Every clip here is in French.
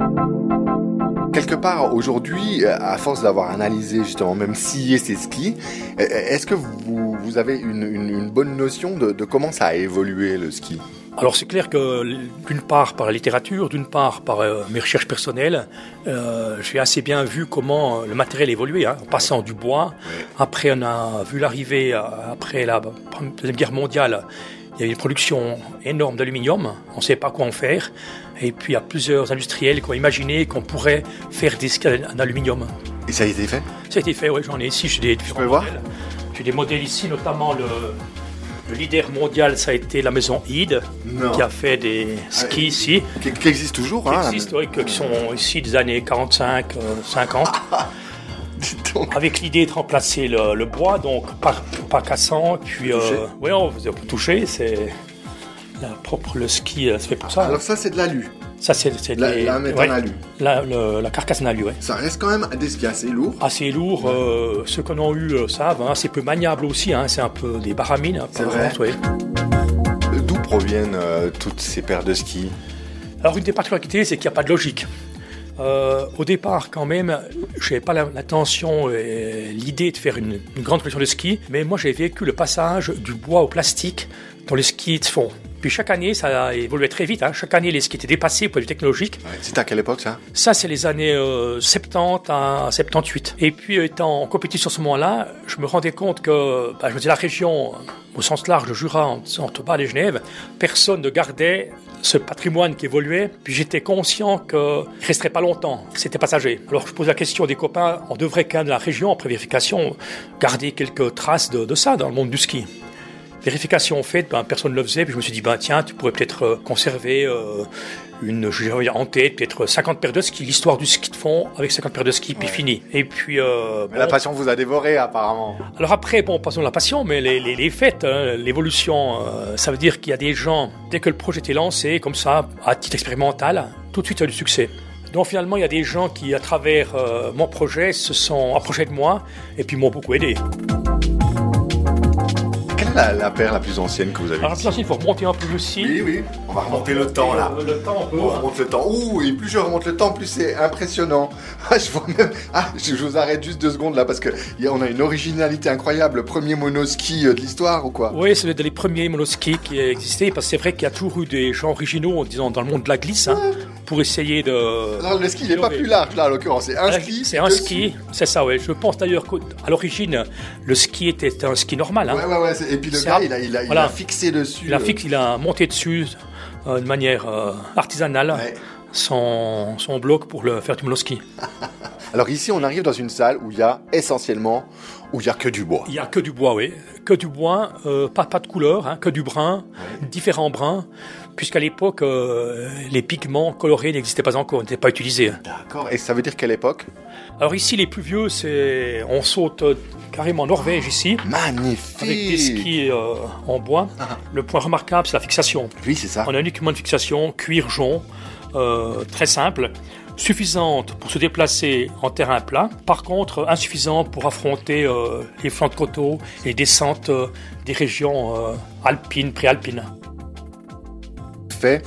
Quelque part, aujourd'hui, à force d'avoir analysé justement, même scié ces skis, est-ce que vous avez une bonne notion de comment ça a évolué le ski ? Alors c'est clair que d'une part par la littérature, d'une part par mes recherches personnelles, j'ai assez bien vu comment le matériel évoluait, en passant du bois. Oui. Après on a vu l'arrivée, après la Deuxième Guerre mondiale, il y avait une production énorme d'aluminium, on ne savait pas quoi en faire. Et puis il y a plusieurs industriels qui ont imaginé qu'on pourrait faire des skis en aluminium. Et ça a été fait ? Ça a été fait, oui, j'en ai ici, j'ai des différents modèles. J'ai des modèles ici, notamment le leader mondial, ça a été la maison Ide, qui a fait des skis ici. Qui existe toujours, qui existent, oui, qui sont ici des années 45, 50. Avec l'idée de remplacer le bois, donc pas cassant. Puis, oui, on peut toucher, c'est le ski, c'est fait pour ça. Alors ça, c'est de l'alu. Ça, c'est la mettre en alu. La carcasse en alu, oui. Ça reste quand même des skis assez lourds. Assez lourds. Ceux qu'on a eu savent. C'est peu maniable aussi. C'est un peu des baramines. C'est vrai. Oui. D'où proviennent toutes ces paires de skis ? Alors, une des particularités, c'est qu'il n'y a pas de logique. Au départ, quand même, je n'avais pas l'intention et l'idée de faire une grande collection de skis. Mais moi, j'ai vécu le passage du bois au plastique dans les skis de fond. Puis chaque année, ça a évolué très vite. Chaque année, les skis étaient dépassés au point de vue technologique. Ouais. C'était à quelle époque, ça ? Ça, c'est les années 70 à 78. Et puis, étant en compétition à ce moment-là, je me rendais compte que, je me disais, la région, au sens large, le Jura, entre Bâle et Genève, personne ne gardait ce patrimoine qui évoluait. Puis j'étais conscient qu'il ne resterait pas longtemps, que c'était passager. Alors, je pose la question des copains, on devrait quand même, de la région, après vérification, garder quelques traces de ça dans le monde du ski. Vérification faite, personne ne le faisait, puis je me suis dit, tiens, tu pourrais peut-être conserver j'avais en tête peut-être 50 paires de skis, l'histoire du ski de fond avec 50 paires de skis, puis fini. Et puis... la passion vous a dévoré, apparemment. Alors après, passons de la passion, mais les faits, l'évolution, ça veut dire qu'il y a des gens, dès que le projet était lancé, comme ça, à titre expérimental, tout de suite, il y a eu du succès. Donc finalement, il y a des gens qui, à travers mon projet, se sont approchés de moi et puis m'ont beaucoup aidé. La paire la plus ancienne que vous avez Alors, la plus ancienne, il faut remonter un peu aussi. Oui, on va remonter le temps, là. On remonte le temps. Et plus je remonte le temps, plus c'est impressionnant. Je vois même... je vous arrête juste 2 secondes, là, parce qu'on a une originalité incroyable. Le premier monoski de l'histoire, ou quoi ? Oui, c'est les premiers monoskis qui existaient, parce que c'est vrai qu'il y a toujours eu des gens originaux, disons, dans le monde de la glisse, pour essayer de... Alors, le ski, il n'est pas plus large, là, en l'occurrence. C'est un ski. C'est un ski, c'est ça, oui. Je pense d'ailleurs qu'à l'origine, le ski était un ski normal. Ouais. Et puis le gars, il a fixé dessus. Il a monté dessus de manière artisanale son bloc pour le faire du monoski. Alors ici, on arrive dans une salle où il y a que du bois. Il y a que du bois, oui. Que du bois, pas de couleur, que du brun, différents bruns, puisqu'à l'époque, les pigments colorés n'existaient pas encore, n'étaient pas utilisés. D'accord. Et ça veut dire quelle époque ? Alors ici, les plus vieux, on saute carrément en Norvège ici. Magnifique. Avec des skis en bois. Le point remarquable, c'est la fixation. Oui, c'est ça. On a uniquement une fixation cuir jonc, très simple, suffisante pour se déplacer en terrain plat. Par contre, insuffisante pour affronter les flancs de coteaux et les descentes des régions alpines, préalpines. Fait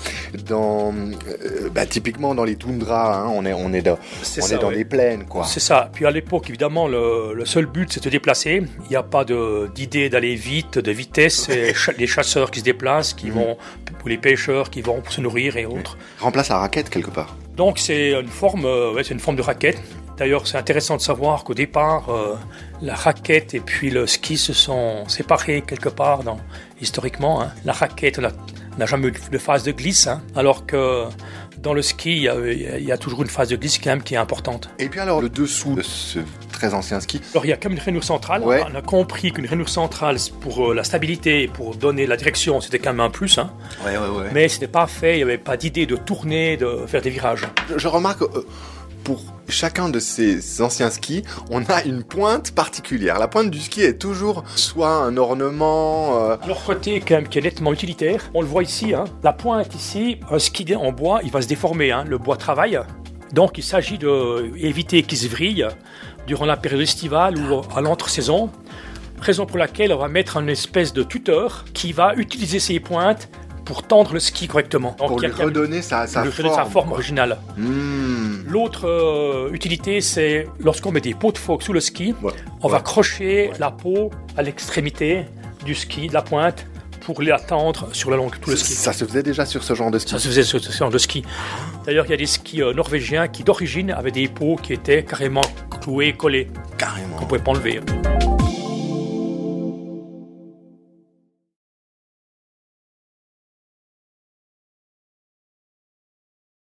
typiquement dans les toundras, on est dans les plaines, quoi. C'est ça. Puis à l'époque, évidemment, le seul but, c'est de se déplacer. Il n'y a pas d'idée d'aller vite, de vitesse. C'est les chasseurs qui se déplacent, qui vont, ou les pêcheurs qui vont pour se nourrir et autres. Remplace la raquette quelque part. Donc c'est une forme de raquette. D'ailleurs, c'est intéressant de savoir qu'au départ, la raquette et puis le ski se sont séparés quelque part historiquement. La raquette, on n'a jamais eu de phase de glisse, alors que dans le ski, il y a toujours une phase de glisse quand même qui est importante. Et puis alors, le dessous de ce très ancien ski ? Alors, il y a comme une rainure centrale. Ouais. On a compris qu'une rainure centrale, pour la stabilité et pour donner la direction, c'était quand même un plus. Ouais. Mais ce n'était pas fait, il n'y avait pas d'idée de tourner, de faire des virages. Je remarque... pour chacun de ces anciens skis, on a une pointe particulière. La pointe du ski est toujours soit un ornement... Alors côté quand même qui est nettement utilitaire, on le voit ici, la pointe ici, un ski en bois, il va se déformer, le bois travaille. Donc il s'agit d'éviter qu'il se vrille durant la période estivale ou à l'entre-saison. Raison pour laquelle on va mettre une espèce de tuteur qui va utiliser ces pointes pour tendre le ski correctement. Donc, pour lui redonner sa forme originale. L'autre utilité, c'est lorsqu'on met des peaux de phoque sous le ski, on va crocher la peau à l'extrémité du ski, de la pointe, pour la tendre sur le long de tout le ski. Ça se faisait déjà sur ce genre de ski? Ça se faisait sur ce genre de ski. D'ailleurs, il y a des skis norvégiens qui, d'origine, avaient des peaux qui étaient carrément clouées, collées. Carrément. Qu'on ne pouvait pas enlever.